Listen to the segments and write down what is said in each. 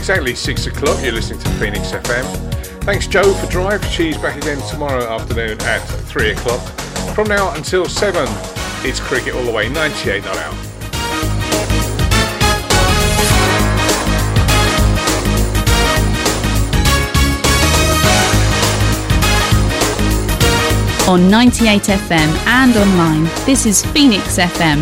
exactly 6 o'clock. You're listening to Phoenix FM. Thanks, Joe, for Drive. She's back again tomorrow afternoon at 3 o'clock. From now until 7, it's Cricket All the Way, 98 not out. On 98 FM and online, this is Phoenix FM.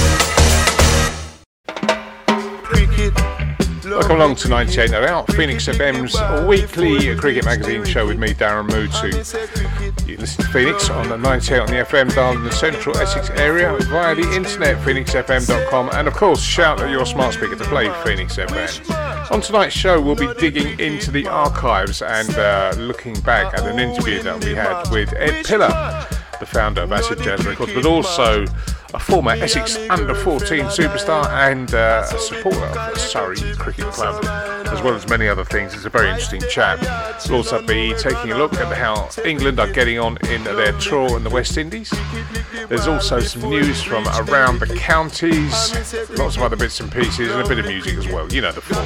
Welcome along to 98 Not Out, Phoenix FM's weekly cricket magazine show with me, Darren Mootoo. You listen to Phoenix on the 98 on the FM dial in the central Essex area via the internet, phoenixfm.com, and of course shout at your smart speaker to play Phoenix FM. On tonight's show we'll be digging into the archives and looking back at an interview that we had with Ed Pillar, the founder of Acid Jazz Records, but also a former Essex under-14 superstar and a supporter of the Surrey Cricket Club, as well as many other things. It's a very interesting chat. We'll also be taking a look at how England are getting on in their tour in the West Indies. There's also some news from around the counties, lots of other bits and pieces, and a bit of music as well. You know the form.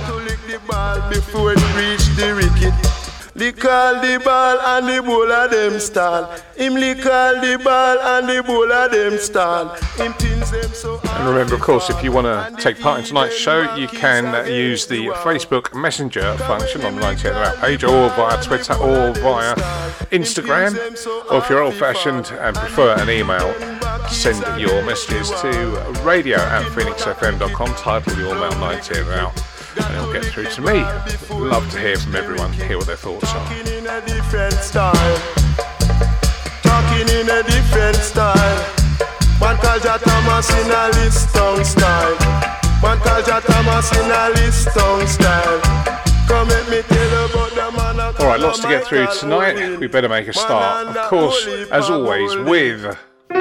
Lick all the ball and the bowler them stall. Him lick all the ball and the bowler them stall. Him pins them so. And remember, of course, if you want to take part in tonight's show, you can use the Facebook Messenger function on the 98 Out page, or via Twitter, or via Instagram. Or if you're old-fashioned and prefer an email, send your messages to radio@phoenixfm.com, title your mail 98 Out. And it'll get through to me. Love to hear from everyone, hear what their thoughts are. Talking in a different style. Talking in a different style. Man call Jah Thomas in a Liston style. Man call Jah Thomas in a Liston style. Come let me tell you about the man. Alright, lots to get through tonight. We better make a start. Of course, as always, with...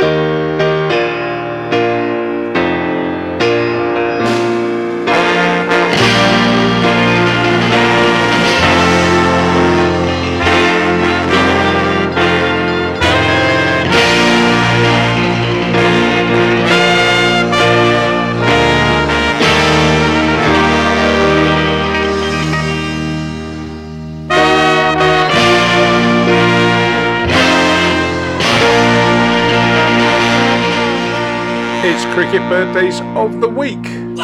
Cricket birthdays of the week.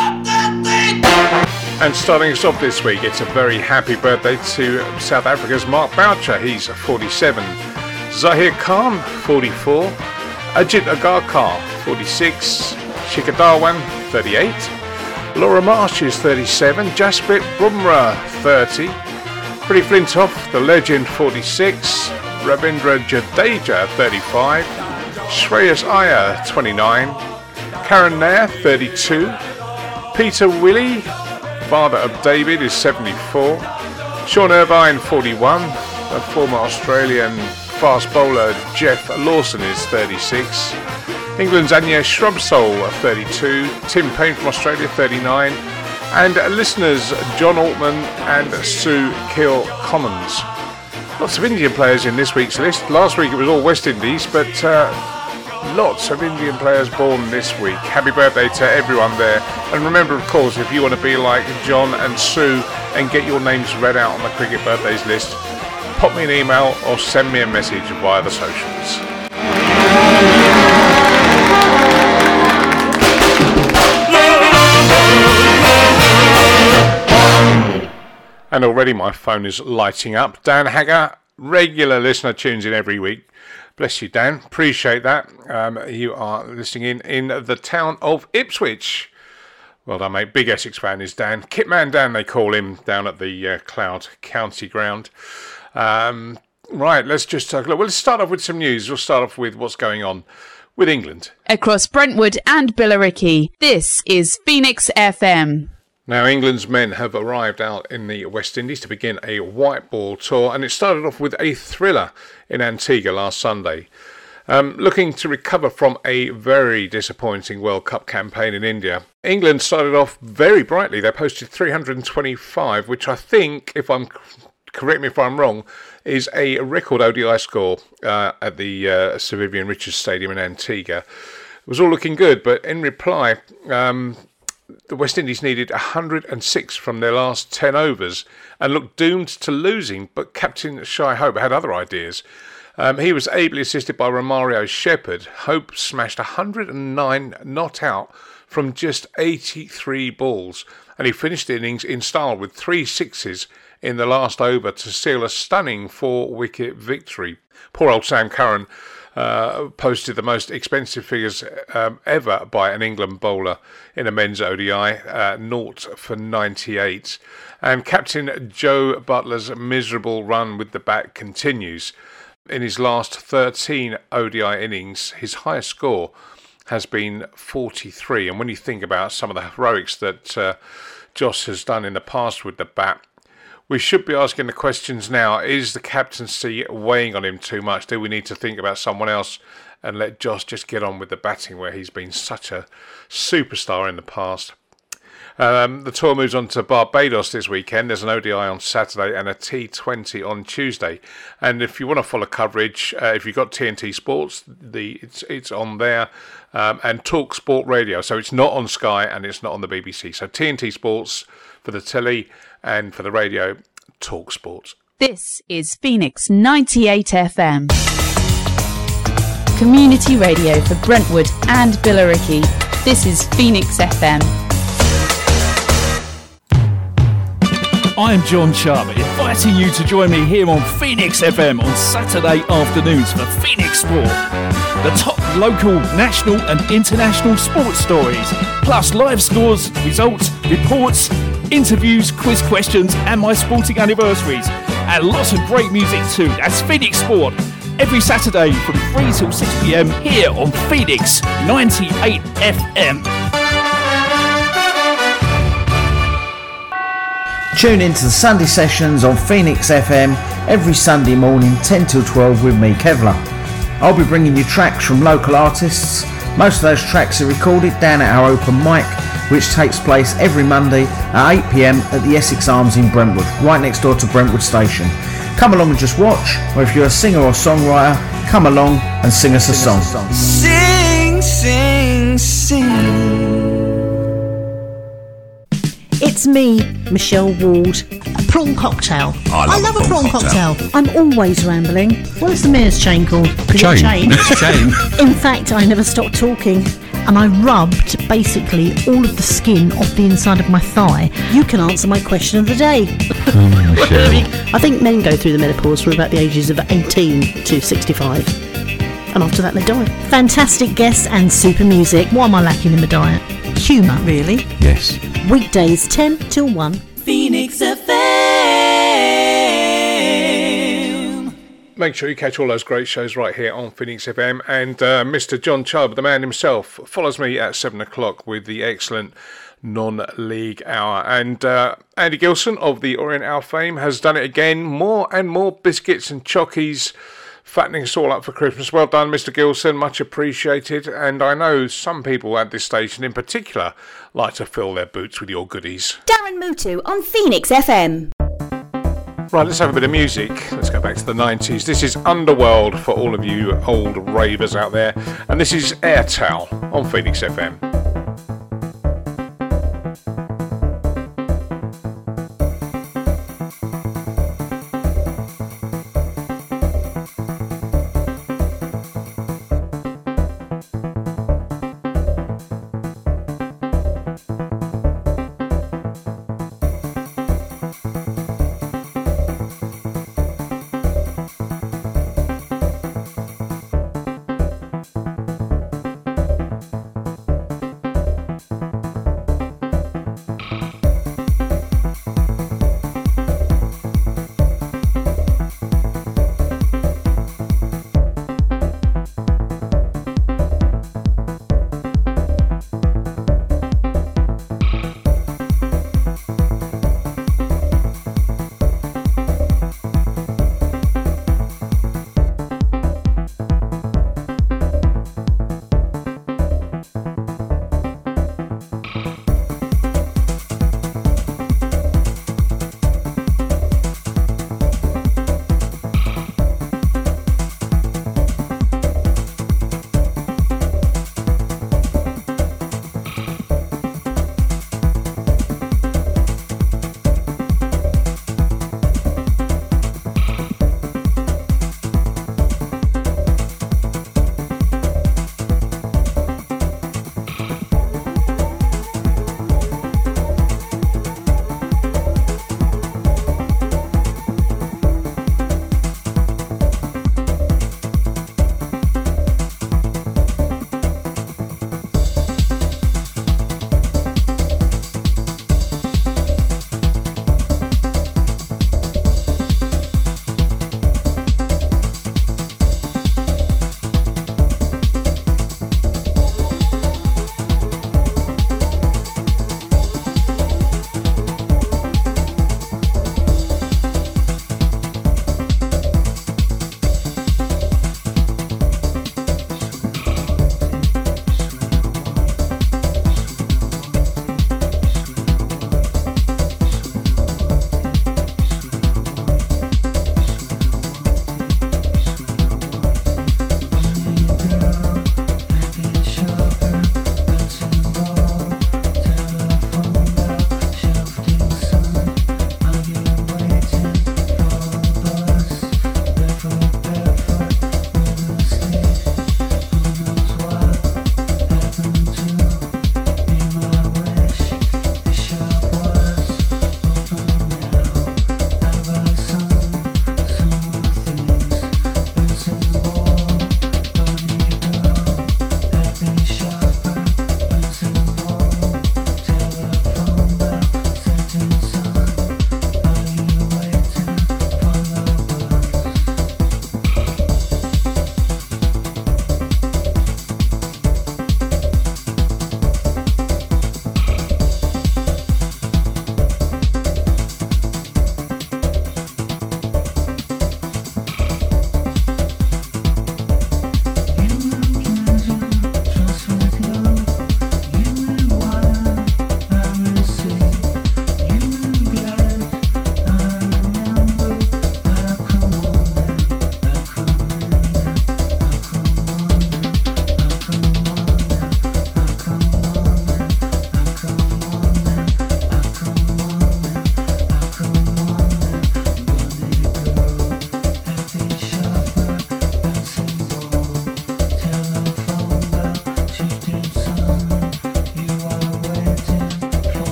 And starting us off this week, it's a very happy birthday to South Africa's Mark Boucher. He's 47. Zahir Khan, 44. Ajit Agarkar, 46. Shikhar Dhawan, 38. Laura Marsh is 37. Jasprit Bumrah, 30. Freddie Flintoff, the legend, 46. Ravindra Jadeja, 35. Shreyas Iyer, 29. Karen Nair, 32. Peter Willey, father of David, is 74. Sean Irvine, 41. The former Australian fast bowler Jeff Lawson is 36. England's Anya Shrubsole, 32. Tim Payne from Australia, 39. And listeners John Altman and Sue Kill Commons. Lots of Indian players in this week's list. Last week it was all West Indies, but lots of Indian players born this week. Happy birthday to everyone there. And remember, of course, if you want to be like John and Sue and get your names read out on the cricket birthdays list, pop me an email or send me a message via the socials. And already my phone is lighting up. Dan Hagger, regular listener, tunes in every week. Bless you, Dan. Appreciate that. You are listening in the town of Ipswich. Well done, mate. Big Essex fan is Dan. Kitman Dan, they call him, down at the Cloud County ground. Right, let's just take a look. Well, let's start off with some news. We'll start off with what's going on with England. Across Brentwood and Billericay, this is Phoenix FM. Now, England's men have arrived out in the West Indies to begin a white ball tour, and it started off with a thriller in Antigua last Sunday. Looking to recover from a very disappointing World Cup campaign in India, England started off very brightly. They posted 325, which I think, correct me if I'm wrong, is a record ODI score at the Sir Vivian Richards Stadium in Antigua. It was all looking good, but in reply, The West Indies needed 106 from their last 10 overs and looked doomed to losing, but Captain Shai Hope had other ideas. He was ably assisted by Romario Shepherd. Hope smashed 109 not out from just 83 balls, and he finished the innings in style with 3 sixes in the last over to seal a stunning 4-wicket victory. Poor old Sam Curran posted the most expensive figures ever by an England bowler in a men's ODI, 0 for 98. And Captain Joe Butler's miserable run with the bat continues. In his last 13 ODI innings, his highest score has been 43. And when you think about some of the heroics that Joss has done in the past with the bat, we should be asking the questions now. Is the captaincy weighing on him too much? Do we need to think about someone else and let Joss just get on with the batting where he's been such a superstar in the past? The tour moves on to Barbados this weekend. There's an ODI on Saturday and a T20 on Tuesday. And if you want to follow coverage, if you've got TNT Sports, it's on there, and Talk Sport Radio. So it's not on Sky and it's not on the BBC. So TNT Sports for the telly and for the radio, Talk Sport. This is Phoenix 98 FM. Community radio for Brentwood and Billericay. This is Phoenix FM. I'm John Chubb, inviting you to join me here on Phoenix FM on Saturday afternoons for Phoenix Sport. The top local, national and international sports stories, plus live scores, results, reports, interviews, quiz questions and my sporting anniversaries. And lots of great music too. That's Phoenix Sport. Every Saturday from 3 till 6 p.m. here on Phoenix 98 FM. Tune in to the Sunday sessions on Phoenix FM every Sunday morning 10 till 12 with me, Kevlar. I'll be bringing you tracks from local artists. Most of those tracks are recorded down at our open mic, which takes place every Monday at 8 p.m. at the Essex Arms in Brentwood, right next door to Brentwood Station. Come along and just watch, or if you're a singer or songwriter, come along and sing us a song. Sing, sing, sing. It's me, Michelle Ward. A prawn cocktail. I love a prawn cocktail. I'm always rambling. What is the mayor's chain called? Chain. In fact, I never stopped talking. And I rubbed basically all of the skin off the inside of my thigh. You can answer my question of the day. I think men go through the menopause from about the ages of 18 to 65. And after that they die. Fantastic guests and super music. What am I lacking in my diet? Humour, really. Yes. Weekdays 10 till 1. Phoenix FM. Make sure you catch all those great shows right here on Phoenix FM. And Mr. John Chubb, the man himself, follows me at 7 o'clock with the excellent non-league hour. And Andy Gilson of the Orient Hour fame has done it again. More and more biscuits and chockies, fattening us all up for Christmas. Well done, Mr. Gilson, much appreciated. And I know some people at this station in particular like to fill their boots with your goodies. Darren Mutu on Phoenix FM. Right, let's have a bit of music. Let's go back to the 90s. This is Underworld for all of you old ravers out there. And this is Air Towel on Phoenix FM.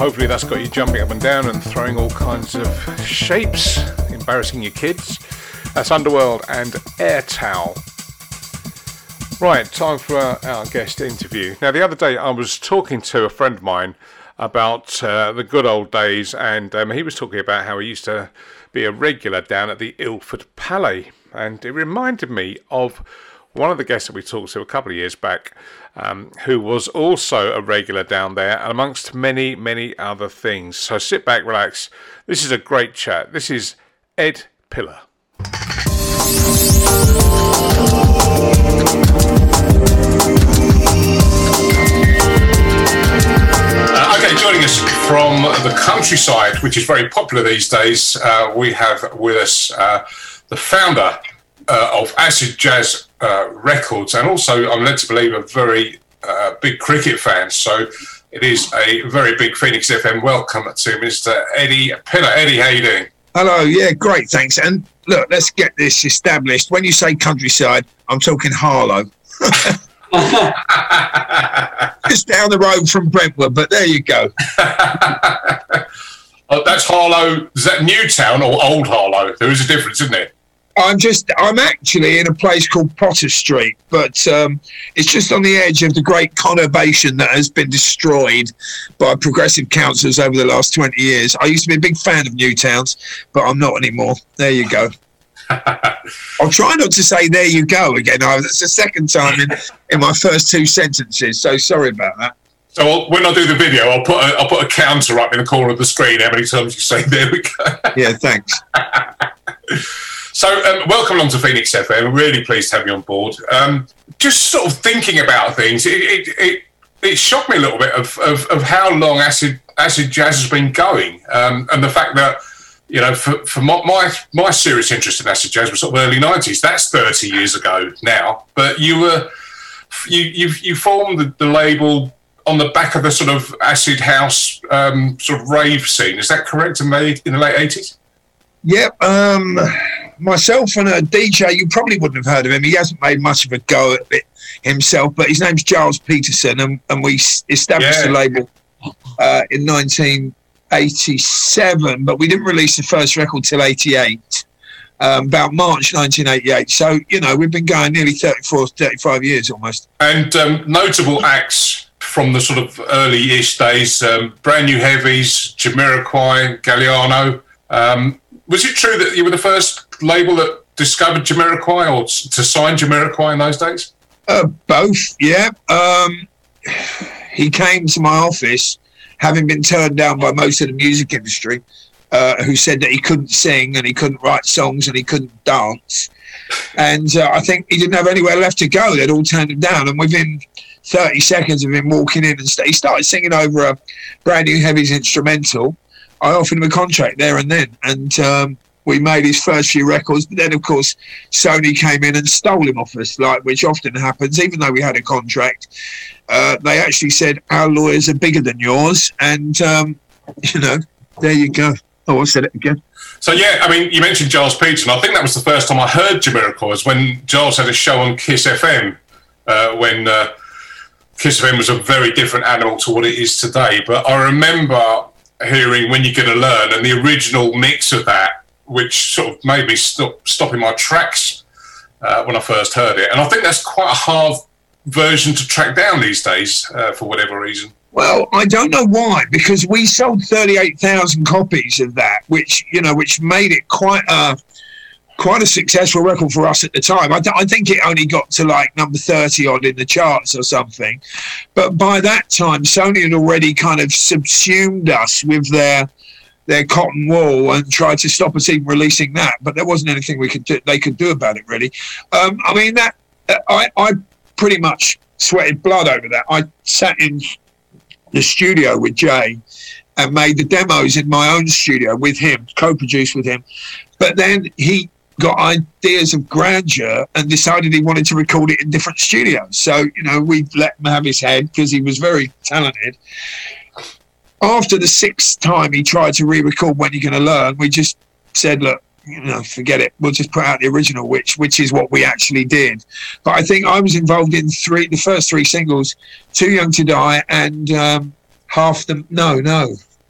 hopefully that's got you jumping up and down and throwing all kinds of shapes, embarrassing your kids. That's Underworld and Air Towel. Right, time for our guest interview. Now, the other day I was talking to a friend of mine about the good old days, and he was talking about how he used to be a regular down at the Ilford Palais, and it reminded me of one of the guests that we talked to a couple of years back, who was also a regular down there, amongst many, many other things. So sit back, relax. This is a great chat. This is Ed Pillar. Okay, joining us from the countryside, which is very popular these days, we have with us the founder of Acid Jazz Records, and also, I'm led to believe, a very big cricket fan. So it is a very big Phoenix FM welcome to Mr. Eddie Pillar. Eddie, how you doing? Hello, yeah, great, thanks. And look, let's get this established. When you say countryside, I'm talking Harlow. Just down the road from Brentwood, but there you go. Oh, that's Harlow. Is that Newtown or Old Harlow? There is a difference, isn't it? I'm actually in a place called Potter Street, but it's just on the edge of the great conurbation that has been destroyed by progressive councils over the last 20 years. I used to be a big fan of Newtowns, but I'm not anymore. There you go. I'll try not to say "there you go" again. That's the second time in my first two sentences, so sorry about that. So when I do the video, I'll put a counter up in the corner of the screen how many times you say "there we go." Yeah, thanks. So welcome along to Phoenix FM. I'm really pleased to have you on board. Just sort of thinking about things, it shocked me a little bit of how long acid jazz has been going, and the fact that, you know, for my serious interest in acid jazz was sort of early 90s. That's 30 years ago now. But you formed the label on the back of the sort of acid house sort of rave scene. Is that correct? In the late 80s? Yep. Myself and a DJ, you probably wouldn't have heard of him. He hasn't made much of a go at it himself, but his name's Giles Peterson, and we established the label in 1987, but we didn't release the first record till 88, about March 1988. So, you know, we've been going nearly 35 years almost. And notable acts from the sort of early-ish days, Brand New Heavies, Jamiroquai, Galliano. Was it true that you were the first label that discovered Jamiroquai or to sign Jamiroquai in those days? Both, yeah. He came to my office, having been turned down by most of the music industry, who said that he couldn't sing and he couldn't write songs and he couldn't dance. And I think he didn't have anywhere left to go. They'd all turned him down. And within 30 seconds of him walking in, he started singing over a Brand New Heavies instrumental. I offered him a contract there and then, and we made his first few records. But then, of course, Sony came in and stole him off us, which often happens. Even though we had a contract, they actually said, our lawyers are bigger than yours. And, you know, there you go. Oh, I said it again. So, yeah, I mean, you mentioned Giles Peterson. I think that was the first time I heard Jamiroquai, was when Giles had a show on Kiss FM, when Kiss FM was a very different animal to what it is today. But I remember hearing When You're Gonna Learn and the original mix of that, which sort of made me stop in my tracks when I first heard it. And I think that's quite a hard version to track down these days for whatever reason. Well, I don't know why, because we sold 38,000 copies of that, which made it quite a successful record for us at the time. I think it only got to like number 30 odd in the charts or something. But by that time, Sony had already kind of subsumed us with their cotton wool and tried to stop us even releasing that. But there wasn't anything they could do about it, really. I mean, I pretty much sweated blood over that. I sat in the studio with Jay and made the demos in my own studio with him, co-produced with him. But then he got ideas of grandeur and decided he wanted to record it in different studios. So, you know, we let him have his head because he was very talented. After the sixth time he tried to re-record When You're Gonna Learn, we just said, look, you know, forget it. We'll just put out the original, which is what we actually did. But I think I was involved in the first three singles, Too Young to Die and half them. No.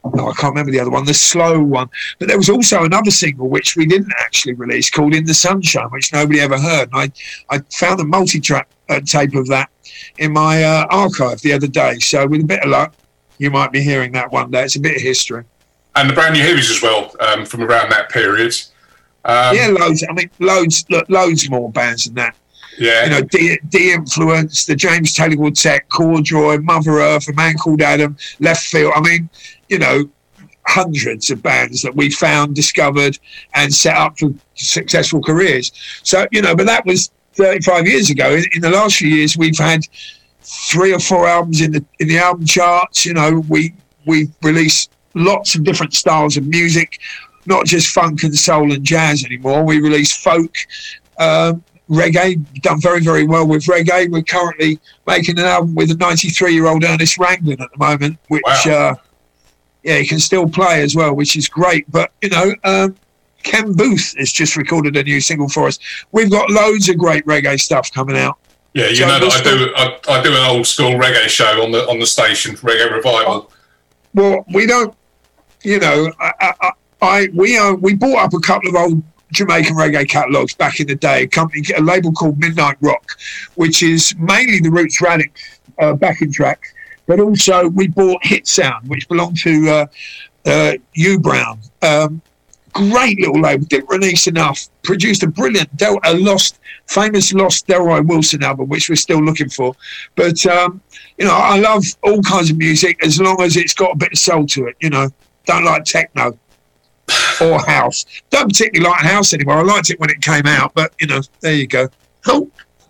I can't remember the other one, the slow one. But there was also another single which we didn't actually release called In the Sunshine, which nobody ever heard. And I found a multi-track tape of that in my archive the other day. So with a bit of luck, you might be hearing that one day. It's a bit of history. And the Brand New Heavies as well, from around that period. Loads. I mean, loads more bands than that. Yeah. You know, De-Influence, the James Taylor Quartet, Corduroy, Mother Earth, A Man Called Adam, Left Field. I mean, you know, hundreds of bands that we found, discovered, and set up for successful careers. So, you know, but that was 35 years ago. In the last few years, we've had 3 or 4 albums in the album charts. You know, we released lots of different styles of music, not just funk and soul and jazz anymore. We release folk, reggae, done very, very well with reggae. We're currently making an album with a 93-year-old Ernest Ranglin at the moment, which, wow. He can still play as well, which is great. But, you know, Ken Booth has just recorded a new single for us. We've got loads of great reggae stuff coming out. Yeah, you know that I do an old school reggae show on the station, Reggae Revival. Well, we don't, you know, we bought up a couple of old Jamaican reggae catalogues back in the day, a label called Midnight Rock, which is mainly the Roots Radix backing tracks, but also we bought Hit Sound, which belonged to Hugh Brown. Great little label, didn't release enough, produced a brilliant, famous lost Delroy Wilson album, which we're still looking for. But, you know, I love all kinds of music as long as it's got a bit of soul to it, you know. Don't like techno or house. Don't particularly like house anymore. I liked it when it came out, but, you know, there you go. Oh.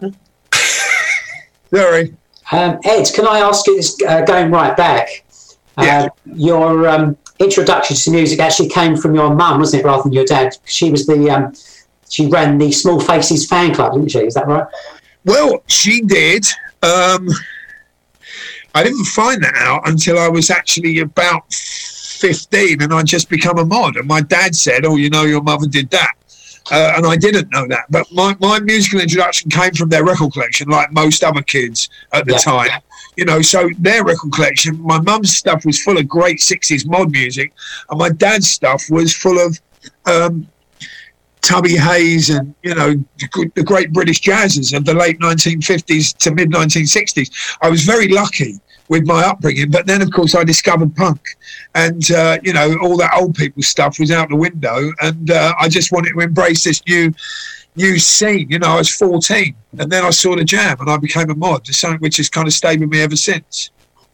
Sorry. Ed, can I ask you this, going right back? Your introduction to music actually came from your mum, wasn't it, rather than your dad? She was she ran the Small Faces fan club, didn't she? Is that right? Well, she did. I didn't find that out until I was actually about 15 and I'd just become a mod. And my dad said, oh, you know, your mother did that. And I didn't know that. But my musical introduction came from their record collection, like most other kids at the time. You know, so their record collection, my mum's stuff was full of great 60s mod music, and my dad's stuff was full of Tubby Hayes and, you know, the great British jazzers of the late 1950s to mid-1960s. I was very lucky with my upbringing, but then, of course, I discovered punk. And, you know, all that old people stuff was out the window, and I just wanted to embrace this new scene. You know, I was 14, and then I saw the Jam, and I became a mod, something which has kind of stayed with me ever since.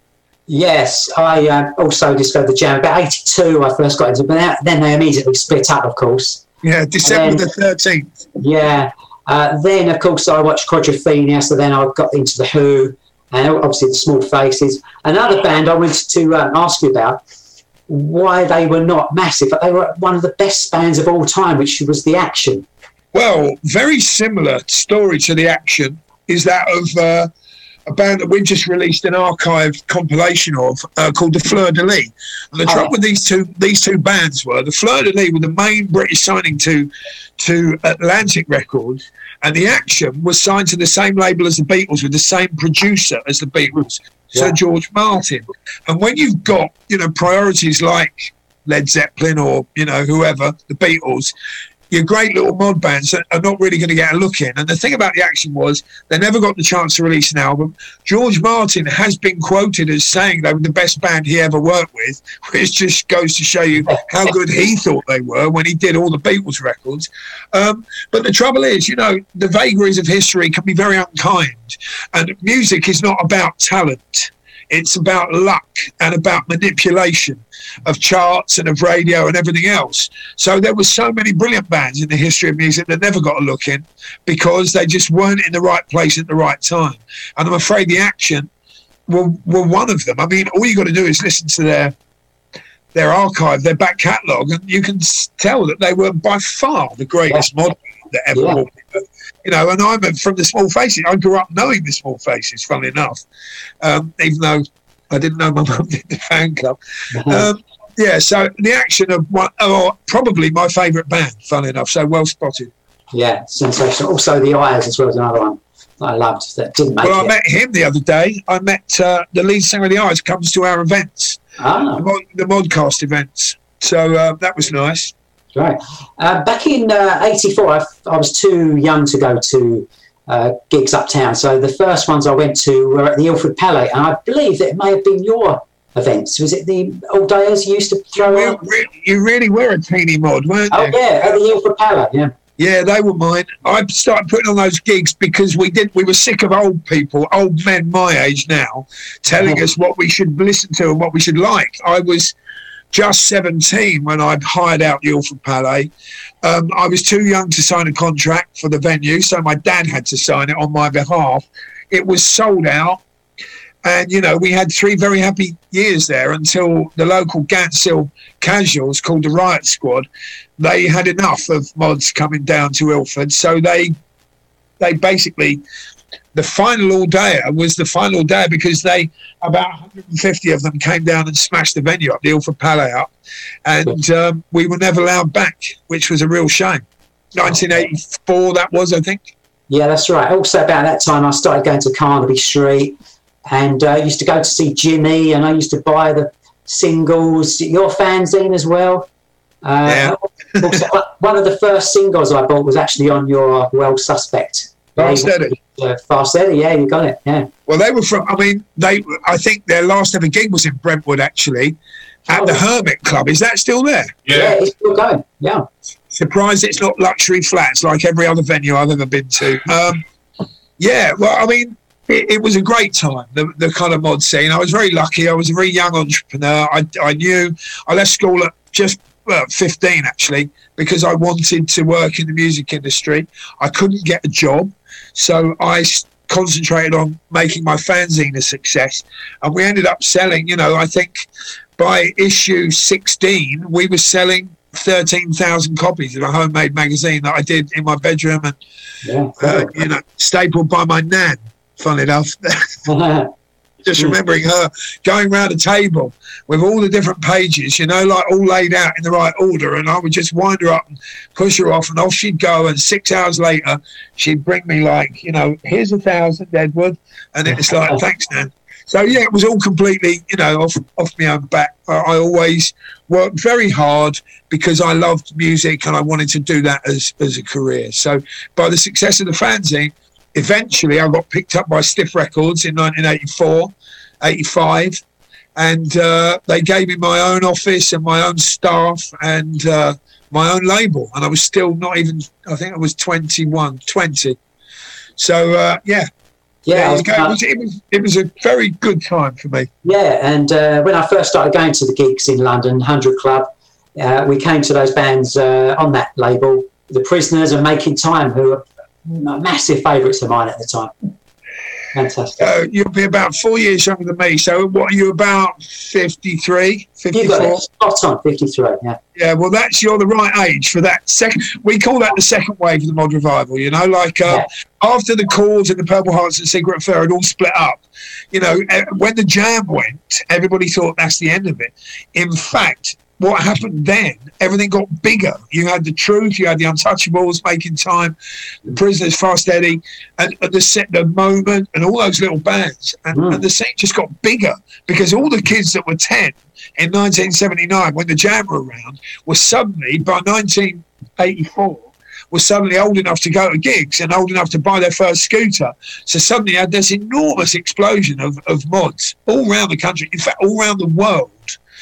Yes, I also discovered the Jam. About 82, I first got into it, but then they immediately split up, of course. Yeah, December the 13th. Yeah. Then, of course, I watched Quadrophenia, so then I got into The Who, and obviously the Small Faces. Another band I wanted to ask you about, why they were not massive, but they were one of the best bands of all time, which was The Action. Well, very similar story to The Action is that of a band that we've just released an archived compilation of called the Fleur de Lis. And the trouble with these two bands were the Fleur de Lis were the main British signing to Atlantic Records, and The Action was signed to the same label as the Beatles with the same producer as the Beatles, Sir George Martin. And when you've got, you know, priorities like Led Zeppelin or, you know, whoever, the Beatles, your great little mod bands are not really going to get a look in. And the thing about The Action was they never got the chance to release an album. George Martin has been quoted as saying they were the best band he ever worked with, which just goes to show you how good he thought they were when he did all the Beatles records. But the trouble is, you know, the vagaries of history can be very unkind. And music is not about talent. It's about luck and about manipulation of charts and of radio and everything else. So there were so many brilliant bands in the history of music that never got a look in because they just weren't in the right place at the right time. And I'm afraid The Action were one of them. I mean, all you got to do is listen to their archive, their back catalogue, and you can tell that they were by far the greatest mod that ever walked. You know, and I'm from the Small Faces. I grew up knowing the Small Faces, funnily enough, even though I didn't know my mum did the fan club. So The Action are probably my favourite band, funnily enough, so well spotted. Yeah, sensational. Also The Eyes as well as another one I loved that didn't make it. Well, I met him the other day. I met the lead singer of The Eyes, comes to our events. the Modcast events. So that was nice. Great. Back in '84, I was too young to go to gigs uptown. So the first ones I went to were at the Ilford Palais, and I believe that it may have been your events. Was it the All Dayers you used to throw on? You really were a teeny mod, weren't you? Oh, yeah, at the Ilford Palais, yeah. Yeah, they were mine. I started putting on those gigs because we were sick of old people, old men my age now, telling us what we should listen to and what we should like. I was just 17 when I hired out the Ilford Palais. I was too young to sign a contract for the venue, so my dad had to sign it on my behalf. It was sold out, and, you know, we had 3 very happy years there until the local Gantsill casuals called the Riot Squad, they had enough of mods coming down to Ilford, so they basically... The final all-dayer was the final day because about 150 of them came down and smashed the venue up, the Ilford Palais up, and we were never allowed back, which was a real shame. 1984, that was, I think. Yeah, that's right. Also, about that time, I started going to Carnaby Street, and I used to go to see Jimmy, and I used to buy the singles, your fanzine as well. Yeah. Also, one of the first singles I bought was actually on your Well Suspect. Fast Eddie. Fast Eddie, yeah, you got it, yeah. Well, they were from, I think their last ever gig was in Brentwood, actually, at the Hermit Club. Is that still there? Yeah, it's still going, yeah. Surprised it's not luxury flats like every other venue I've ever been to. Yeah, well, I mean, it was a great time, the kind of mod scene. I was very lucky. I was a very young entrepreneur. I knew, I left school at just 15, actually, because I wanted to work in the music industry. I couldn't get a job. So I concentrated on making my fanzine a success. And we ended up selling, you know, I think by issue 16, we were selling 13,000 copies of a homemade magazine that I did in my bedroom and, you know, stapled by my nan, fun enough. Just remembering her going round a table with all the different pages, you know, like all laid out in the right order, and I would just wind her up and push her off, and off she'd go, and 6 hours later she'd bring me like, you know, here's 1,000, Edward, and it's like, thanks, Nan. So yeah, it was all completely, you know, off my own back. I always worked very hard because I loved music and I wanted to do that as a career. So by the success of the fanzine, eventually I got picked up by Stiff Records in 1984, 85, and they gave me my own office and my own staff and my own label. And I was still not even, I think I was 20. So, yeah. Yeah, it was a very good time for me. Yeah, and when I first started going to the gigs in London, 100 Club, we came to those bands on that label, The Prisoners and Making Time, who were massive favourites of mine at the time. Fantastic. You'll be about 4 years younger than me. So what are you, about 53, 54? You got it. Spot on, 53, yeah. Yeah, well, you're the right age for that second. We call that the second wave of the mod revival, you know, like after the Chords and the Purple Hearts and Secret Affair had all split up, you know, when the Jam went, everybody thought that's the end of it. In fact, what happened then, everything got bigger. You had The Truth, you had the Untouchables, Making Time, The Prisoners, Fast Eddie, and the Moment, and all those little bands. And the scene just got bigger because all the kids that were 10 in 1979, when the Jam were around, were suddenly, by 1984, were suddenly old enough to go to gigs and old enough to buy their first scooter. So suddenly you had this enormous explosion of mods all around the country, in fact, all around the world.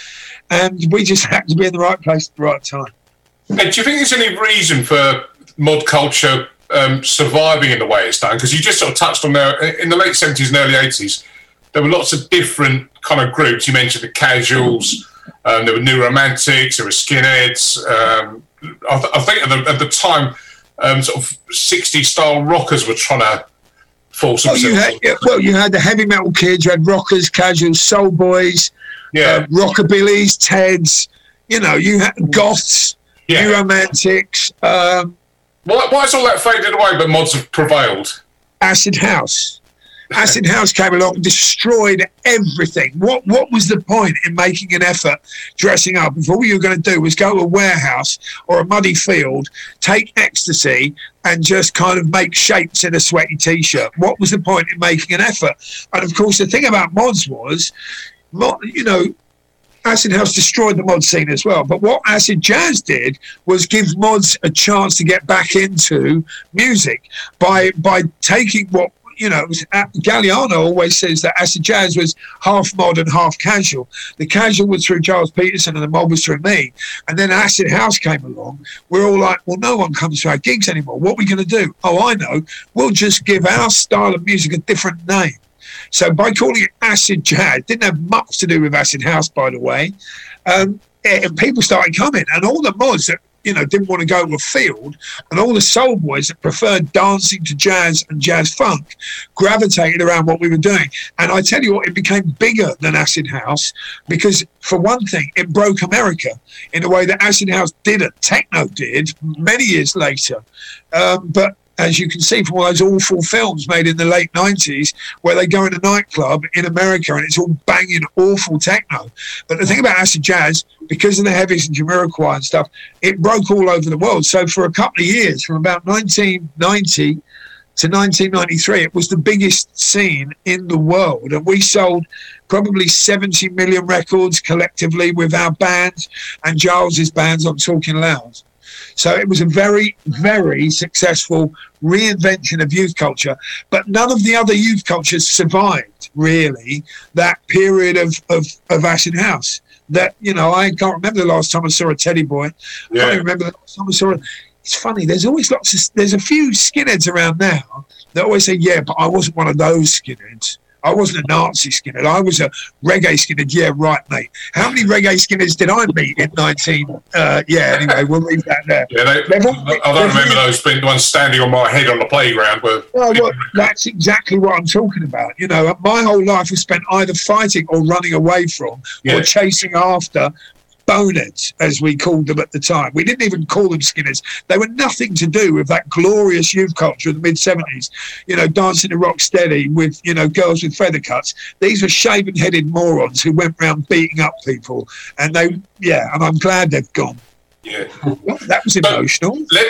And we just happened to be in the right place at the right time. Hey, do you think there's any reason for mod culture surviving in the way it's done? Because you just sort of touched on there, in the late 70s and early 80s, there were lots of different kind of groups. You mentioned the Casuals, there were New Romantics, there were Skinheads. I think at the time, sort of 60s style rockers were trying to force themselves. You had the heavy metal kids, you had rockers, Casuals, Soul Boys, Rockabillys, Teds, you know, you had goths, New Romantics. Why is all that faded away but mods have prevailed? Acid House. Acid House came along and destroyed everything. What was the point in making an effort dressing up if all you were going to do was go to a warehouse or a muddy field, take ecstasy and just kind of make shapes in a sweaty T-shirt? What was the point in making an effort? And of course the thing about mods was, you know, Acid House destroyed the mod scene as well. But what Acid Jazz did was give mods a chance to get back into music by taking what, you know, Galliano always says that Acid Jazz was half mod and half casual. The casual was through Giles Peterson and the mod was through me. And then Acid House came along. We're all like, well, no one comes to our gigs anymore. What are we going to do? Oh, I know. We'll just give our style of music a different name. So by calling it Acid Jazz, didn't have much to do with Acid House, by the way. And people started coming. And all the mods that, you know, didn't want to go to a field, and all the soul boys that preferred dancing to jazz and jazz funk gravitated around what we were doing. And I tell you what, it became bigger than Acid House because, for one thing, it broke America in a way that Acid House didn't. Techno did many years later. But as you can see from all those awful films made in the late 90s where they go in a nightclub in America and it's all banging awful techno. But the thing about Acid Jazz, because of the Heavies and Jamiroquai and stuff, it broke all over the world. So for a couple of years, from about 1990 to 1993, it was the biggest scene in the world. And we sold probably 70 million records collectively with our band and Giles's bands on Talking Loud. So it was a very, very successful reinvention of youth culture. But none of the other youth cultures survived, really, that period of Acid House. That, you know, I can't remember the last time I saw a Teddy Boy. Yeah. I can't even remember the last time I saw it. It's funny, there's always there's a few skinheads around now that always say, yeah, but I wasn't one of those skinheads. I wasn't a Nazi skinhead. I was a reggae skinhead. Yeah, right, mate. How many reggae skinheads did I meet in 19... anyway, we'll leave that there. Yeah, I don't remember those being the ones standing on my head on the playground. Well, that's exactly what I'm talking about. You know, my whole life was spent either fighting or running away from or chasing after boneheads, as we called them at the time. We didn't even call them skinheads. They were nothing to do with that glorious youth culture of the mid-70s, you know, dancing to Rocksteady with, you know, girls with feather cuts. These were shaven-headed morons who went around beating up people. And and I'm glad they've gone. Yeah. Well, that was emotional. Let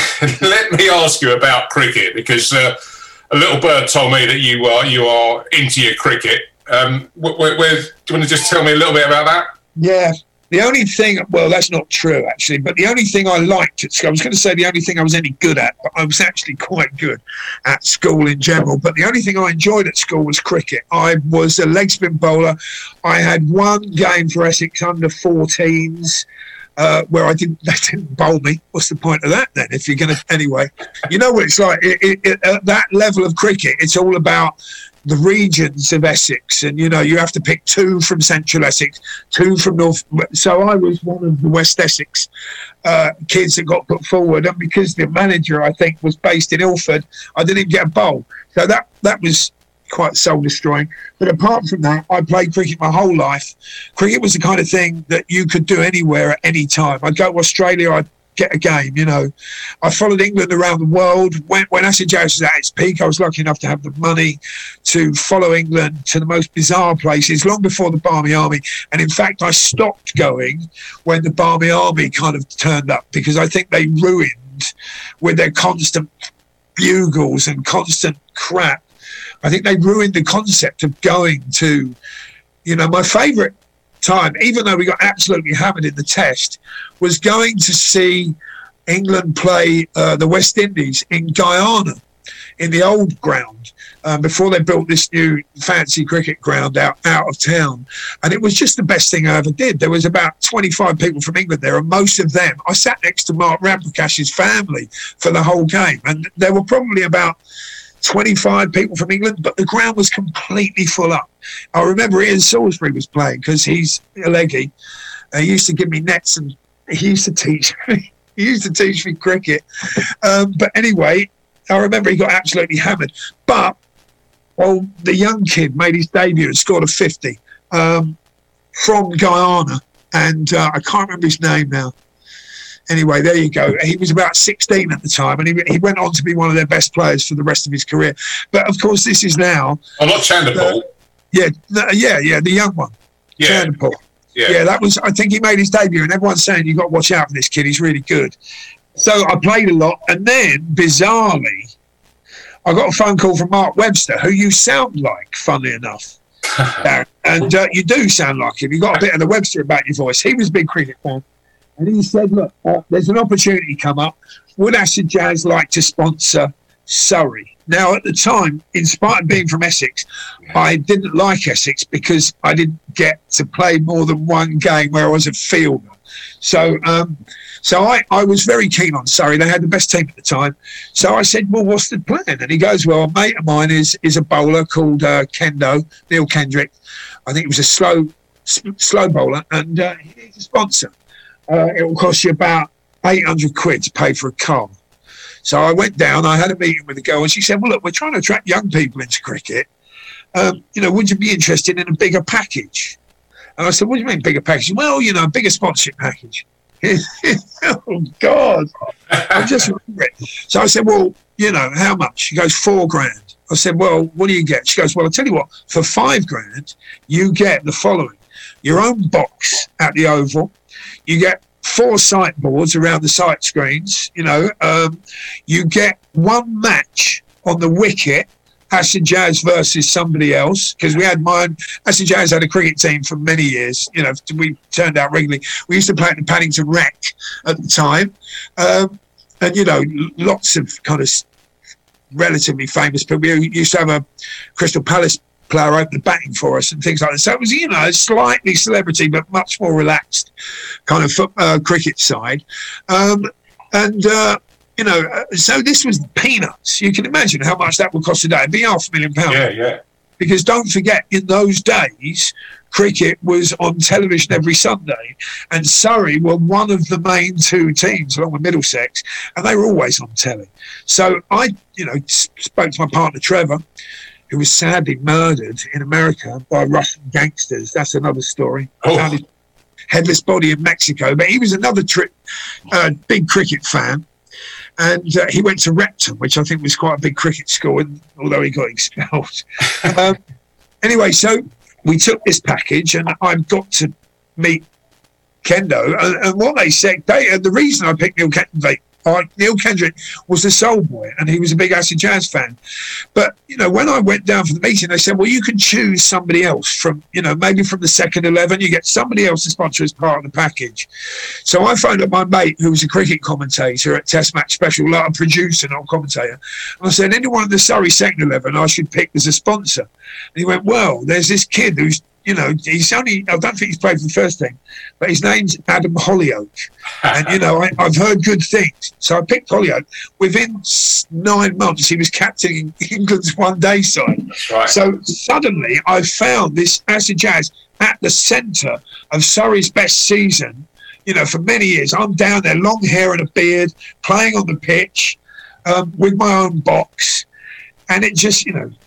me ask you about cricket, because a little bird told me that you are into your cricket. Do you want to just tell me a little bit about that? Yeah. The only thing, well, that's not true, actually, but the only thing I liked at school, I was going to say the only thing I was any good at, but I was actually quite good at school in general, but the only thing I enjoyed at school was cricket. I was a leg spin bowler. I had one game for Essex under 14s where they didn't bowl me. What's the point of that then, if you're going to, anyway? You know what it's like, at that level of cricket, it's all about the regions of Essex, and you know, you have to pick 2 from Central Essex, 2 from North. So I was one of the West Essex kids that got put forward, and because the manager, I think, was based in Ilford, I didn't get a bowl. So that was quite soul destroying. But apart from that, I played cricket my whole life. Cricket was the kind of thing that you could do anywhere at any time. I'd go to Australia, I'd get a game, you know. I followed England around the world. When Acid Jazz was at its peak, I was lucky enough to have the money to follow England to the most bizarre places long before the Barmy Army. And in fact, I stopped going when the Barmy Army kind of turned up, because I think they ruined, with their constant bugles and constant crap, I think they ruined the concept of going to, you know, my favourite time, even though we got absolutely hammered in the test, was going to see England play the West Indies in Guyana, in the old ground, before they built this new fancy cricket ground out of town. And it was just the best thing I ever did. There was about 25 people from England there, and most of them, I sat next to Mark Rampakash's family for the whole game, and there were probably about 25 people from England, but the ground was completely full up. I remember Ian Salisbury was playing, because he's a leggy. He used to give me nets, and he used to teach me. He used to teach me cricket. But anyway, I remember he got absolutely hammered. But the young kid made his debut and scored a 50 from Guyana, and I can't remember his name now. Anyway, there you go. He was about 16 at the time, and he went on to be one of their best players for the rest of his career. But of course, this is now. Oh, not Chanderpaul. The young one. Yeah. Chanderpaul. Yeah, that was. I think he made his debut, and everyone's saying you got to watch out for this kid. He's really good. So I played a lot, and then bizarrely, I got a phone call from Mark Webster, who you sound like, funnily enough. And you do sound like him. You got a bit of the Webster about your voice. He was a big cricket fan. And he said, look, there's an opportunity come up. Would Acid Jazz like to sponsor Surrey? Now, at the time, in spite of being from Essex, I didn't like Essex because I didn't get to play more than one game where I was a fielder. So I was very keen on Surrey. They had the best team at the time. So I said, well, what's the plan? And he goes, well, a mate of mine is a bowler called Kendo, Neil Kendrick. I think he was a slow bowler, and he needs a sponsor. It will cost you about 800 quid to pay for a car. So I went down, I had a meeting with the girl, and she said, well, look, we're trying to attract young people into cricket. Would you be interested in a bigger package? And I said, what do you mean bigger package? Well, a bigger sponsorship package. Oh, God. I just remember it. So I said, well, how much? She goes, $4,000. I said, well, what do you get? She goes, well, I'll tell you what, for $5,000, you get the following. Your own box at the Oval. You get 4 sight boards around the sight screens. You get one match on the wicket, Acid Jazz versus somebody else, because we had mine. Acid Jazz had a cricket team for many years. We turned out regularly. We used to play at the Paddington Rec at the time, and lots of kind of relatively famous people. We used to have a Crystal Palace player open the batting for us and things like that. So it was, slightly celebrity, but much more relaxed kind of cricket side. So this was peanuts. You can imagine how much that would cost today. It'd be £500,000. Yeah. Because don't forget, in those days, cricket was on television every Sunday, and Surrey were one of the main 2 teams along with Middlesex, and they were always on telly. So I, spoke to my partner Trevor, who was sadly murdered in America by Russian gangsters. That's another story. Found his headless body in Mexico, but he was another big cricket fan. And he went to Repton, which I think was quite a big cricket school, although he got expelled. Anyway, so we took this package, and I got to meet Kendo. And what they said, the reason I picked Neil Kendrick was the soul boy, and he was a big Acid Jazz fan. But, when I went down for the meeting, they said, well, you can choose somebody else from, maybe from the second 11, you get somebody else to sponsor as part of the package. So I phoned up my mate, who was a cricket commentator at Test Match Special, like a producer, not a commentator. And I said, anyone in the Surrey second 11 I should pick as a sponsor. And he went, well, there's this kid who's, he's only, I don't think he's played for the first team, but his name's Adam Hollyoake. And, I've heard good things. So I picked Hollyoake. Within 9 months, he was captaining England's one-day side. That's right. So suddenly I found this Acid Jazz at the centre of Surrey's best season, for many years. I'm down there, long hair and a beard, playing on the pitch with my own box. And it just,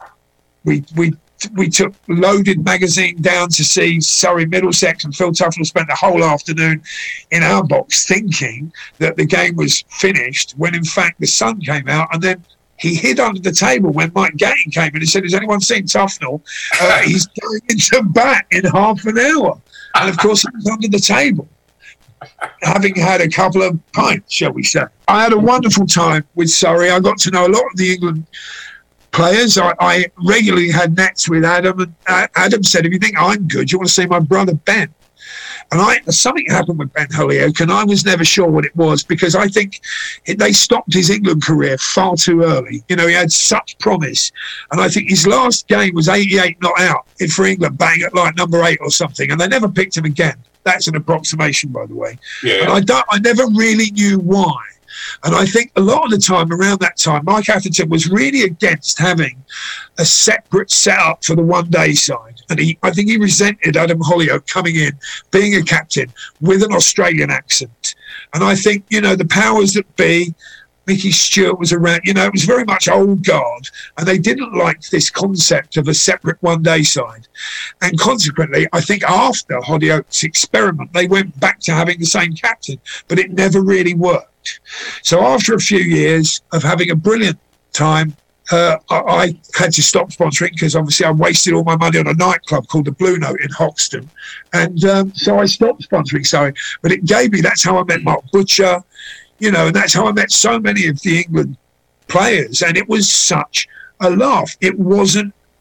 we took Loaded magazine down to see Surrey Middlesex, and Phil Tufnell spent the whole afternoon in our box thinking that the game was finished, when in fact the sun came out, and then he hid under the table when Mike Gatting came in and said, has anyone seen Tufnell? He's going into bat in half an hour. And of course he was under the table, having had a couple of pints, shall we say. I had a wonderful time with Surrey. I got to know a lot of the England players. I regularly had nets with Adam, and Adam said, if you think I'm good, you want to see my brother Ben. And something happened with Ben Hollyoake, and I was never sure what it was, because I think they stopped his England career far too early. He had such promise, and I think his last game was 88 not out for England, batting at like number 8 or something, and they never picked him again. That's an approximation, by the way. Yeah. And I never really knew why. And I think a lot of the time around that time, Mike Atherton was really against having a separate setup for the one-day side. And I think he resented Adam Hollyoake coming in, being a captain with an Australian accent. And I think, the powers that be, Mickey Stewart was around, it was very much old guard, and they didn't like this concept of a separate one-day side. And consequently, I think after Hollyoake's experiment, they went back to having the same captain, but it never really worked. So after a few years of having a brilliant time, I had to stop sponsoring, because obviously I wasted all my money on a nightclub called the Blue Note in Hoxton. And so I stopped sponsoring Surrey. But it gave me, that's how I met Mark Butcher, and that's how I met so many of the England players. And it was such a laugh. We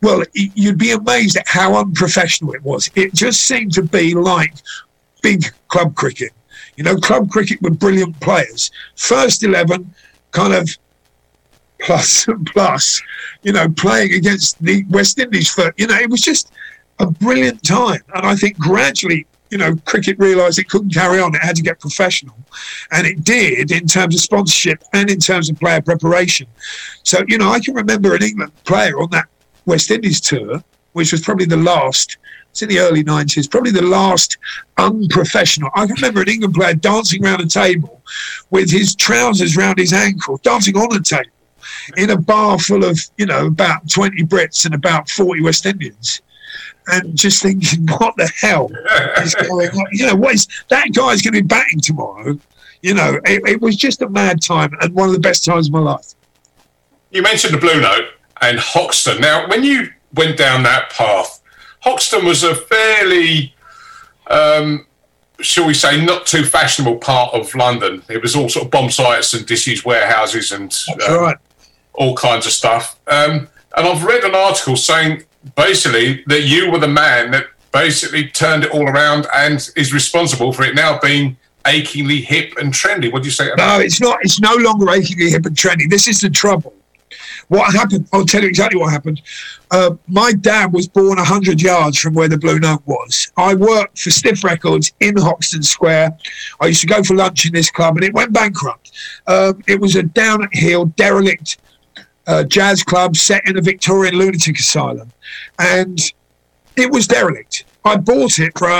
well, you'd be amazed at how unprofessional it was. It just seemed to be like big club cricket. You know, club cricket with brilliant players. First 11, kind of plus and plus, you know, playing against the West Indies for, you know, it was just a brilliant time. And I think gradually, you know, cricket realised it couldn't carry on. It had to get professional. And it did in terms of sponsorship and in terms of player preparation. So, you know, I can remember an England player on that West Indies tour, which was probably the last, it's in the early 90s, probably the last unprofessional. I can remember an England player dancing around a table with his trousers round his ankle, dancing on a table in a bar full of, you know, about 20 Brits and about 40 West Indians. And just thinking, what the hell is going on? You know, what is that guy's going to be batting tomorrow? You know, it was just a mad time and one of the best times of my life. You mentioned the Blue Note and Hoxton. Now, when you went down that path, Hoxton was a fairly, shall we say, not too fashionable part of London. It was all sort of bomb sites and disused warehouses and right. all kinds of stuff. And I've read an article saying basically that you were the man that basically turned it all around and is responsible for it now being achingly hip and trendy. What do you say about that? No, it's not. It's no longer achingly hip and trendy. This is the trouble. What happened, I'll tell you exactly what happened. My dad was born 100 yards from where the Blue Note was. I worked for Stiff Records in Hoxton Square. I used to go for lunch in this club and it went bankrupt. It was a down-at-heel, derelict jazz club set in a Victorian lunatic asylum. And it was derelict. I bought it for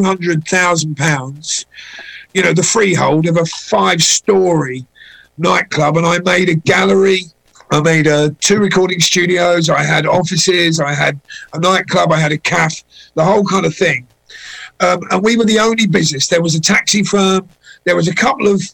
£200,000, you know, the freehold of a 5-story nightclub. And I made a gallery. I made 2 recording studios. I had offices. I had a nightclub. I had a cafe, the whole kind of thing. And we were the only business. There was a taxi firm. There was a couple of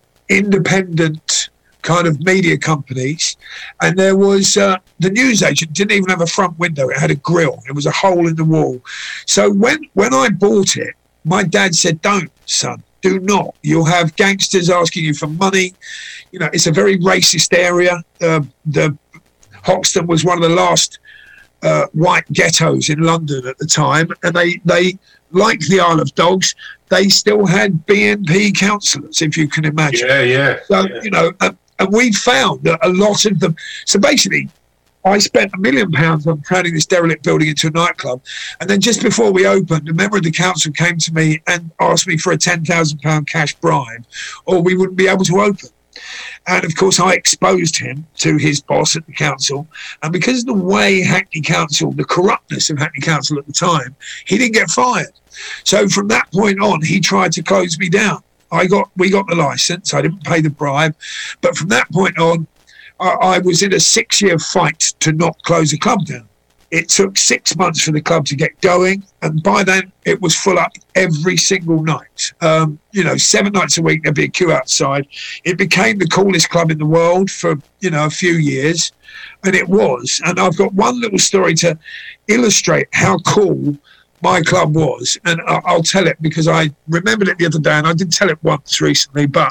independent kind of media companies. And there was the newsagent didn't even have a front window. It had a grill. It was a hole in the wall. So when I bought it, my dad said, "Don't, son. Do not. You'll have gangsters asking you for money. You know, it's a very racist area. The Hoxton was one of the last white ghettos in London at the time, and they like the Isle of Dogs, they still had BNP councillors, if you can imagine. Yeah. So, you know, and we found that a lot of them. So basically, I spent £1 million on turning this derelict building into a nightclub. And then just before we opened, a member of the council came to me and asked me for a £10,000 cash bribe, or we wouldn't be able to open. And of course, I exposed him to his boss at the council. And because of the way Hackney Council, the corruptness of Hackney Council at the time, he didn't get fired. So from that point on, he tried to close me down. We got the licence. I didn't pay the bribe. But from that point on, I was in a 6-year fight to not close the club down. It took 6 months for the club to get going, and by then it was full up every single night. 7 nights a week there'd be a queue outside. It became the coolest club in the world for a few years, and it was. And I've got one little story to illustrate how cool my club was, and I'll tell it because I remembered it the other day, and I did tell it once recently. But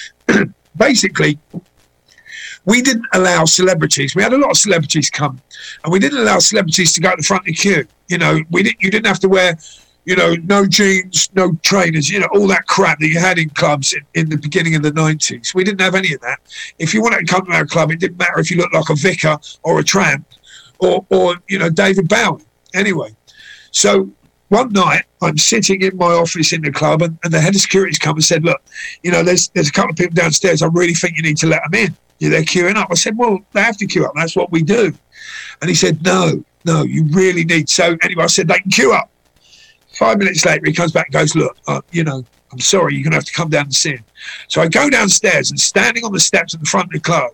basically, we didn't allow celebrities. We had a lot of celebrities come, and we didn't allow celebrities to go to the front of the queue. You didn't have to wear, no jeans, no trainers, all that crap that you had in clubs in the beginning of the 90s. We didn't have any of that. If you wanted to come to our club, it didn't matter if you looked like a vicar or a tramp or David Bowie. Anyway, so one night I'm sitting in my office in the club, and the head of security's come and said, "Look, there's a couple of people downstairs. I really think you need to let them in. They're queuing up." I said, "Well, they have to queue up. That's what we do." And he said, no, you really need. So anyway, I said, they can queue up. 5 minutes later, he comes back and goes, "Look, I'm sorry, you're going to have to come down and see him." So I go downstairs, and standing on the steps at the front of the club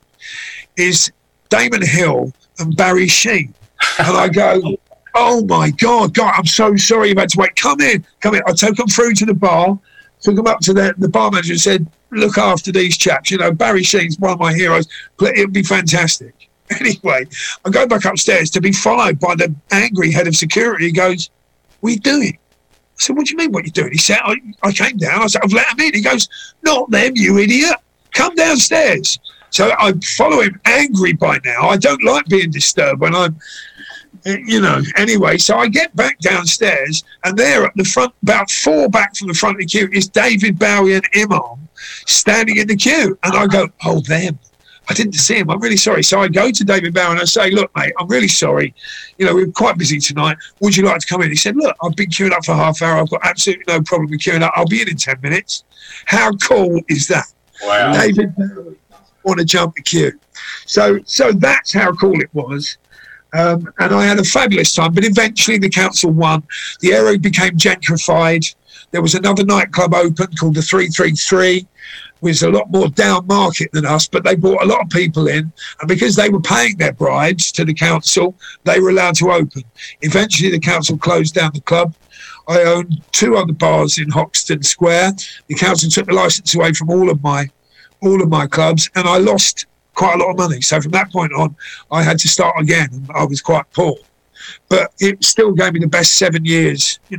is Damon Hill and Barry Sheen. And I go, "Oh my God, I'm so sorry you've had to wait. Come in. I took them through to the bar, took them up to the bar manager and said, "Look after these chaps. Barry Sheen's one of my heroes. It would be fantastic." Anyway, I go back upstairs to be followed by the angry head of security. He goes, "What are you doing?" I said, "What do you mean, what are you doing?" He said, I came down. I said, "I've let him in." He goes, "Not them, you idiot. Come downstairs." So I follow him, angry by now. I don't like being disturbed when I'm Anyway, so I get back downstairs, and there at the front, about 4 back from the front of the queue, is David Bowie and Imam standing in the queue. And I go, oh, them. I didn't see him. I'm really sorry. So I go to David Bowie and I say, look, mate, I'm really sorry. We're quite busy tonight. Would you like to come in? He said, look, I've been queuing up for half hour. I've got absolutely no problem with queuing up. I'll be in 10 minutes. How cool is that? Wow. David Bowie want to jump the queue. So that's how cool it was. And I had a fabulous time, but eventually the council won. The area became gentrified. There was another nightclub open called the 333, was a lot more down market than us, but they brought a lot of people in. And because they were paying their bribes to the council, they were allowed to open. Eventually the council closed down the club. I owned 2 other bars in Hoxton Square. The council took the licence away from all of my clubs, and I lost quite a lot of money. So from that point on, I had to start again, and I was quite poor. But it still gave me the best 7 years. It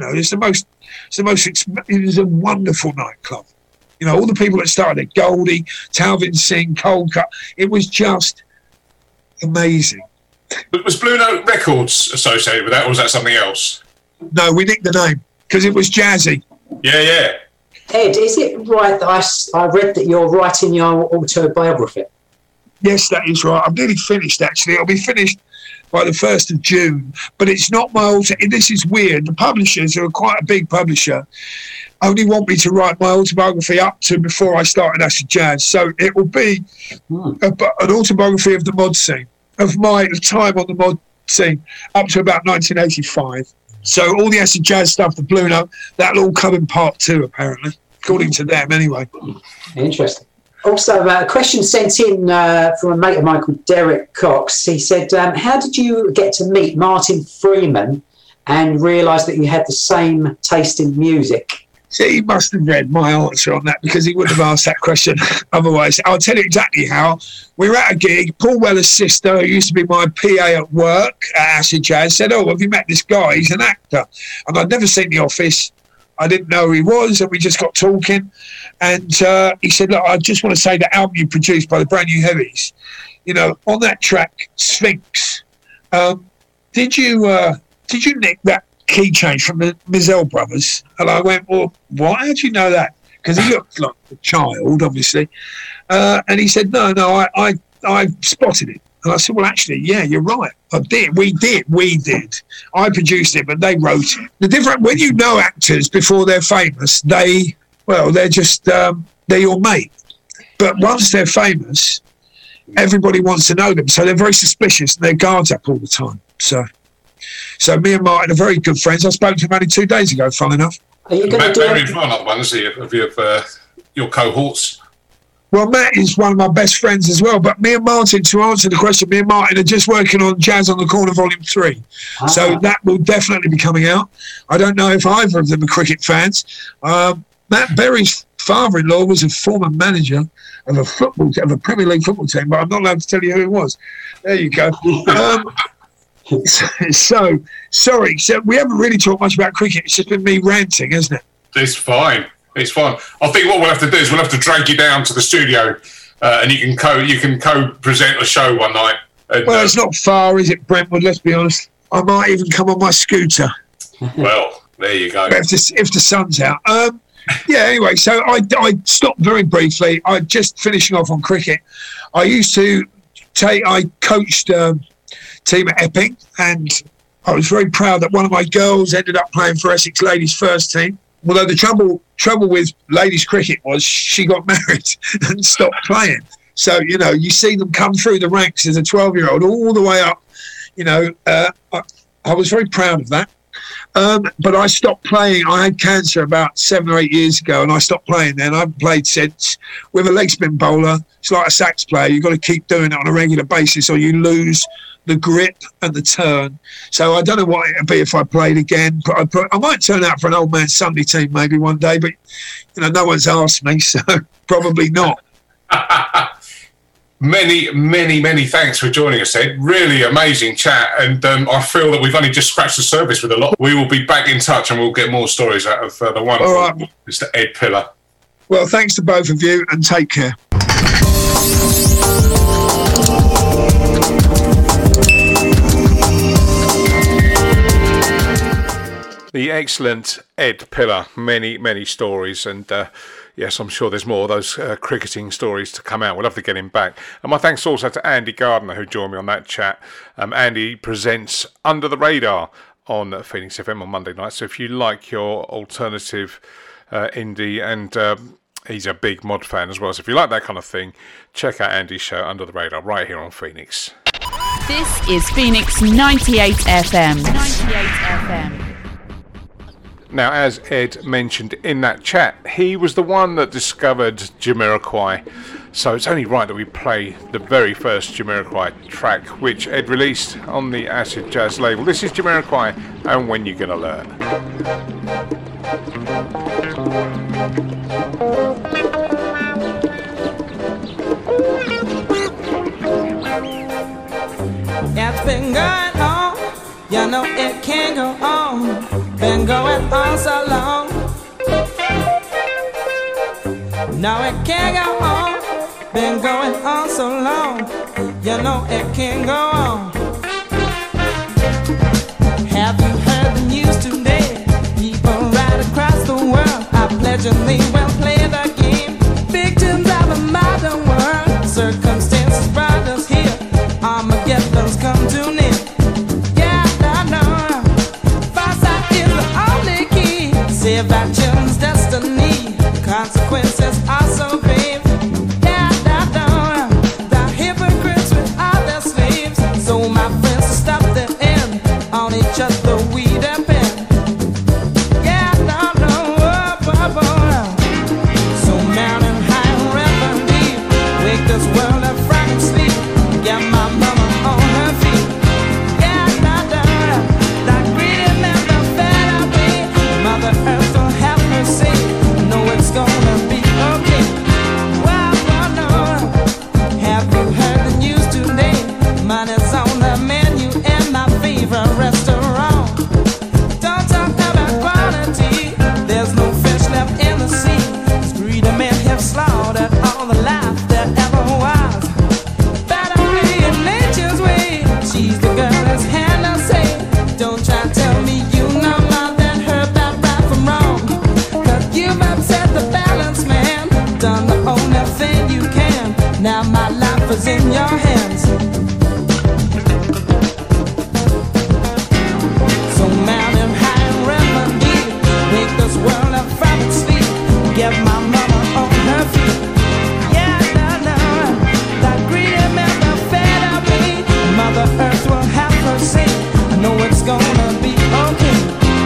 was a wonderful nightclub. All the people that started it, Goldie, Talvin Singh, Cold Cut, it was just amazing. But was Blue Note Records associated with that, or was that something else? No, we nicked the name because it was jazzy. Yeah. Ed, is it right that I read that you're writing your autobiography? Yes, that is right. I'm nearly finished, actually. It'll be finished by the 1st of June. But it's not my this is weird. The publishers, who are quite a big publisher, only want me to write my autobiography up to before I started Acid Jazz. So it will be an autobiography of the mod scene, of my time on the mod scene, up to about 1985. So all the Acid Jazz stuff, the Blue Note, that'll all come in part 2, apparently, according to them, anyway. Interesting. Also, a question sent in from a mate of mine called Derek Cox. He said, how did you get to meet Martin Freeman and realise that you had the same taste in music? See, he must have read my answer on that, because he wouldn't have asked that question otherwise. I'll tell you exactly how. We were at a gig. Paul Weller's sister, who used to be my PA at work at Acid Jazz, said, oh, have you met this guy? He's an actor. And I'd never seen The Office. I didn't know who he was, and we just got talking. And he said, look, I just want to say the album you produced by the Brand New Heavies, on that track, Sphinx, did you nick that key change from the Mizell brothers? And I went, well, what? How do you know that? Because he looked like a child, obviously. And he said, no, I spotted it. And I said, well, actually, yeah, you're right. I did. We did. I produced it, but they wrote it. The different, when you know actors before they're famous, they're just, they're your mate. But once they're famous, everybody wants to know them. So they're very suspicious and their guards up all the time. So me and Martin are very good friends. I spoke to him only 2 days ago, fun enough. Are you going to do another one, is he, of your cohorts? Well, Matt is one of my best friends as well. But me and Martin, to answer the question, me and Martin are just working on Jazz on the Corner Volume 3. So that will definitely be coming out. I don't know if either of them are cricket fans. Matt Berry's father-in-law was a former manager of a Premier League football team, but I'm not allowed to tell you who it was. There you go. So, sorry. So we haven't really talked much about cricket. It's just been me ranting, hasn't it? It's fine. I think what we'll have to do is we'll have to drag you down to the studio, and you can co-present a show one night. And, well, it's not far, is it, Brentwood? Let's be honest. I might even come on my scooter. Well, there you go. If the sun's out. Yeah. Anyway, so I stopped very briefly. I just finishing off on cricket. I used to I coached team at Epping, and I was very proud that one of my girls ended up playing for Essex ladies first team. Although the trouble with ladies cricket was she got married and stopped playing. So, you see them come through the ranks as a 12-year-old all the way up. I was very proud of that. But I stopped playing. I had cancer about 7 or 8 years ago, and I stopped playing then. I haven't played since. With a leg spin bowler, it's like a sax player. You've got to keep doing it on a regular basis or you lose the grip and the turn. So I don't know what it would be if I played again. I might turn out for an old man Sunday team maybe one day, but no one's asked me, so probably not. Many thanks for joining us, Ed. Really amazing chat, and I feel that we've only just scratched the surface with a lot. We will be back in touch and we'll get more stories out of the wonderful Mr. Ed Pillar. Well, thanks to both of you, and take care. The excellent Ed Pillar, many stories, and yes, I'm sure there's more of those cricketing stories to come out. We'll have to get him back. And my thanks also to Andy Gardner, who joined me on that chat. Andy presents Under the Radar on Phoenix FM on Monday night, so if you like your alternative indie, and he's a big mod fan as well, so if you like that kind of thing, check out Andy's show Under the Radar right here on Phoenix. This is Phoenix 98 FM. 98 FM. Now, as Ed mentioned in that chat, he was the one that discovered Jamiroquai, so it's only right that we play the very first Jamiroquai track, which Ed released on the Acid Jazz label. This is Jamiroquai and When You Gonna Learn. It's been going on, you know it can't go on. Been going on so long. No, it can't go on. Been going on so long. You know it can't go on. Have you heard the news today? People right across the world are pledging they will play the game. Victims of a modern world. Circumstances brought us here. Armageddon's come to near. Save our children's destiny. Consequences are so grave. The hypocrites with all their slaves. So my friends, to stop the end. On each other we depend. So mountain high and revel deep. Wake this world up from its sleep. Get my mama on her feet. The greedy men, the fed up me. Mother Earth don't have mercy. I know it's gonna be okay. Well, no. Have you heard the news today? Money's on the menu in my favorite restaurant. Don't talk about quality. There's no fish left in the sea. These greedy men have slaughtered all the life there ever was. Better be in nature's way. She's the girl that's Hannah say. Don't try to tell me you know more than her about right from wrong. Cause you've upset the balance, man. Done the only thing you can. Now my life is in your hands. So mountain high and revel deep. Wake this world up from its sleep. Get my mama on her feet. The greedy men are fed up me. Mother Earth will have her say. I know it's gonna be okay.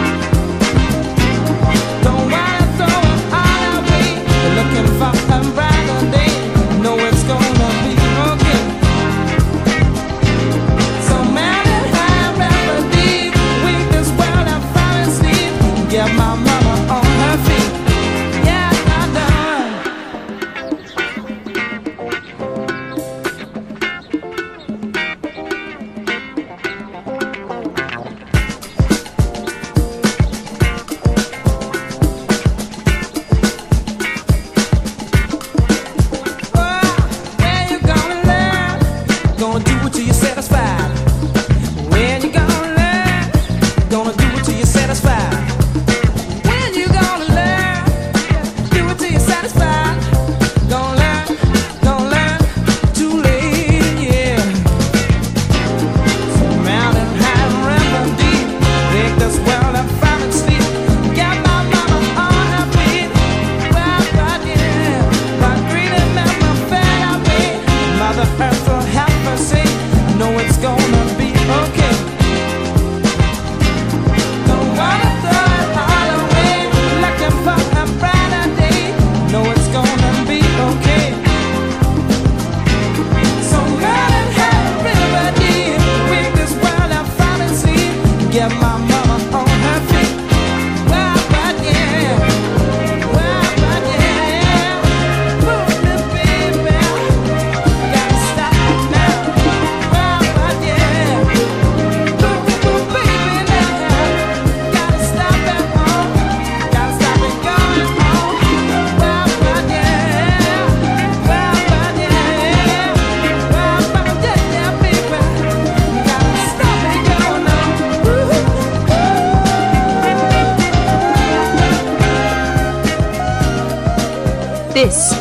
Don't wanna throw it all away. You're looking for a brighter day. I know it's gonna be okay.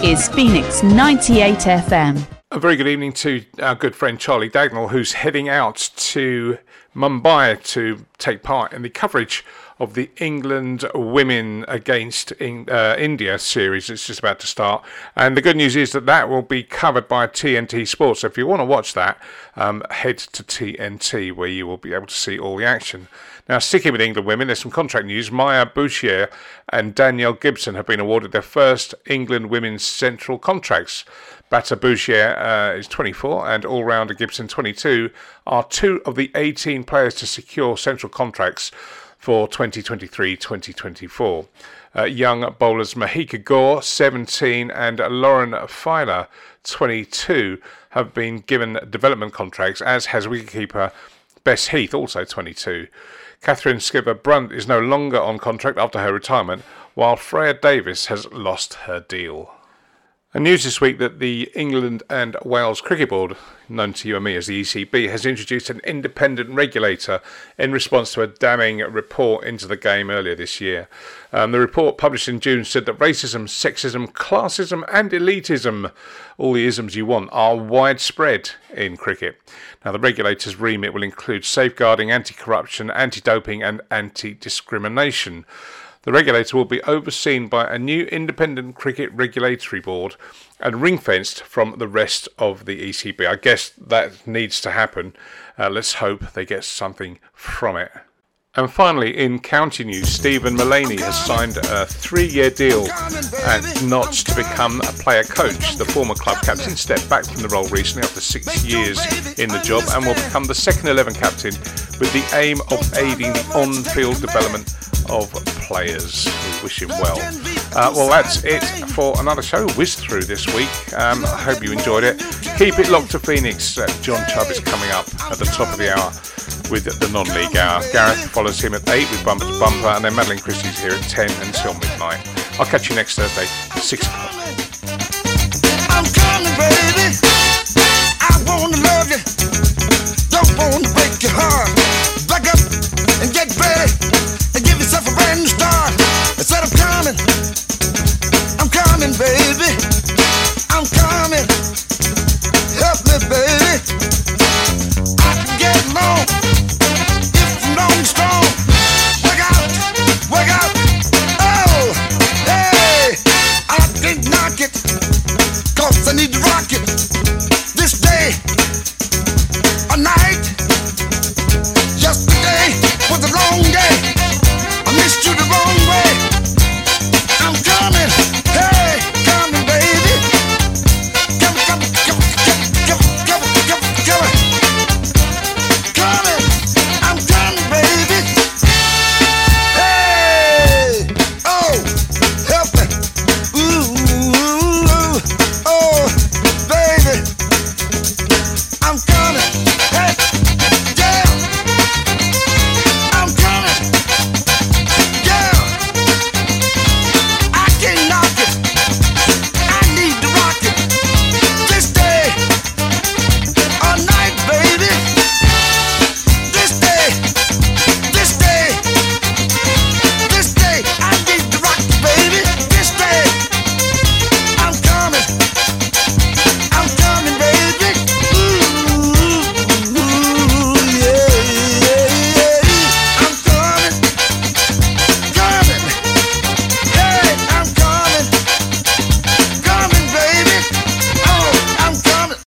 is Phoenix 98 FM. A very good evening to our good friend Charlie Dagnall, who's heading out to Mumbai to take part in the coverage of the England Women against India series. It's just about to start. And the good news is that will be covered by TNT Sports. So if you want to watch that, head to TNT, where you will be able to see all the action. Now, sticking with England women, there's some contract news. Maya Bouchier and Danielle Gibson have been awarded their first England women's central contracts. Bata Bouchier is 24 and all-rounder Gibson 22 are two of the 18 players to secure central contracts for 2023-2024. Young bowlers Mahika Gore, 17, and Lauren Filer, 22, have been given development contracts, as has wicketkeeper Bess Heath, also 22. Catherine Skiver-Brunt is no longer on contract after her retirement, while Freya Davis has lost her deal. And news this week that the England and Wales Cricket Board, known to you and me as the ECB, has introduced an independent regulator in response to a damning report into the game earlier this year. The report published in June said that racism, sexism, classism and elitism, all the isms you want, are widespread in cricket. Now, the regulator's remit will include safeguarding, anti-corruption, anti-doping and anti-discrimination. The regulator will be overseen by a new independent cricket regulatory board and ring-fenced from the rest of the ECB. I guess that needs to happen. Let's hope they get something from it. And finally, in county news, Stephen Mullaney has signed a 3-year deal at Notts to become a player coach. The former club captain stepped back from the role recently after 6 years in the job and will become the second 11 captain with the aim of aiding the on-field development of players. We wish him well. Well, that's it for another show whizzed through this week. I hope you enjoyed it. Keep it locked to Phoenix. John Chubb is coming up at the top of the hour with the non-league hour. Gareth follows him at 8 with Bumper to Bumper, and then Madeline Christie's here at 10 until midnight. I'll catch you next Thursday at 6 o'clock.